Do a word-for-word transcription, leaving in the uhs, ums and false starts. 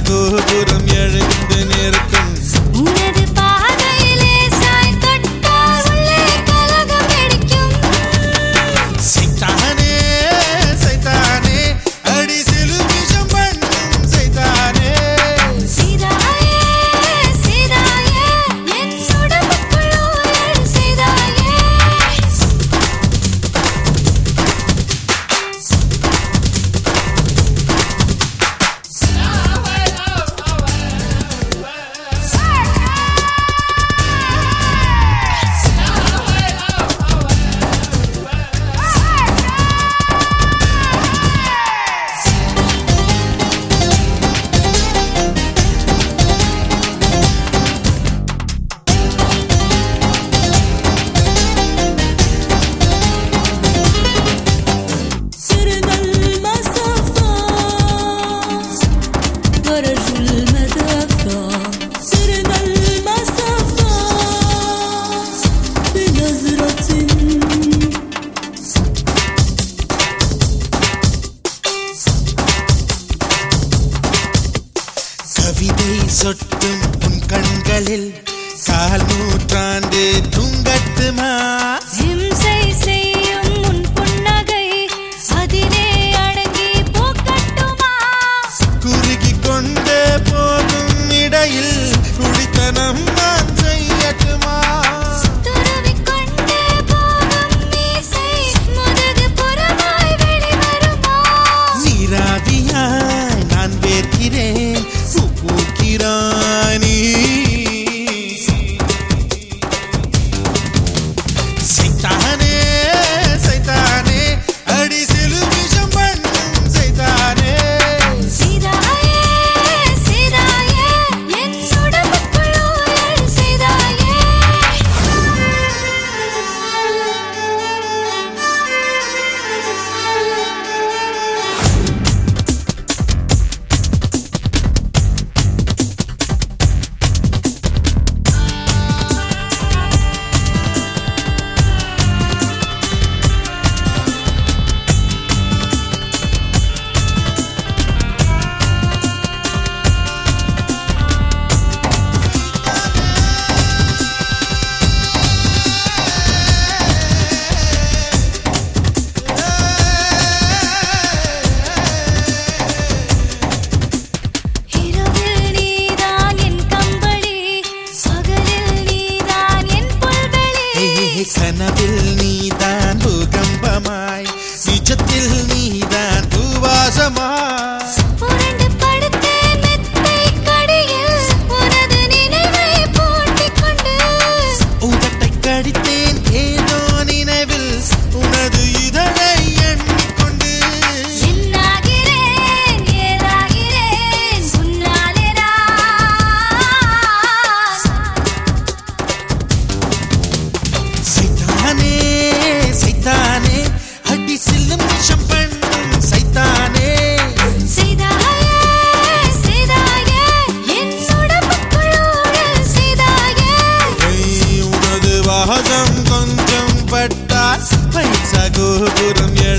கோபுரம் எழுந்து நிற்கும் உனது பாதையிலே சாய் தொட்டால் உள்ளே கலகம் வெடிக்கும் சைத்தானே சைத்தானே அடி சிலுமிஷம் பண்ணும் சைத்தானே சீதாயே சீதாயே என் உடம்புக்குள் ஊழல் செய்தாயே கவிதை சொட்டும் உன் கண்களில் கால் நூற்றாண்டு தூங்கட்டுமா ஹிம்சை செய்யும் உன் புன்னகை அதிலே அடங்கி போக்கட்டுமா குறுகி கொண்டே போகும் இடையில் குடித்தனம் நான் செய்யட்டுமா துருவிக் கொண்டே போகும் மீசை முதுகு புறமாய் வெளிவருமா நீராவியாய் நான் வேர்க்கிறேன் பூக்கிறானி சைத்தானே சைத்தானே அடி சிலுமிஷம் பண்ணும் சைத்தானே சீதாயே சீதாயே என் உடம்புக்குள் ஊழல் செய்தாயே இரவில் நீதான் என் கம்பளி பகலில் நீதான் என் புல்வெளி கனவில் நீதான் பூகம்பமாய் நிஜத்தில் நீதான் பூவாசமாய் புரண்டு படுத்தேன் மெத்தை கடியில் உனது நினைவை பூட்டிக் கொண்டு உதட்டை கடித்தேன் ஏதோ நினைவில் உனது இதழை எண்ணிக்கொண்டு என்னாகிறேன் ஏதாகிறேன் உன்னாலே நான் சைத்தானே சைத்தானே அடி சில்லும் விஷம் பண்ணும் சைத்தானே செய்தாயே செய்தாயே என் உடம்புக்குள் ஊழல் செய்தாயே உனது வாசம் கொஞ்சம் பட்டால் பைசா கோபுரம்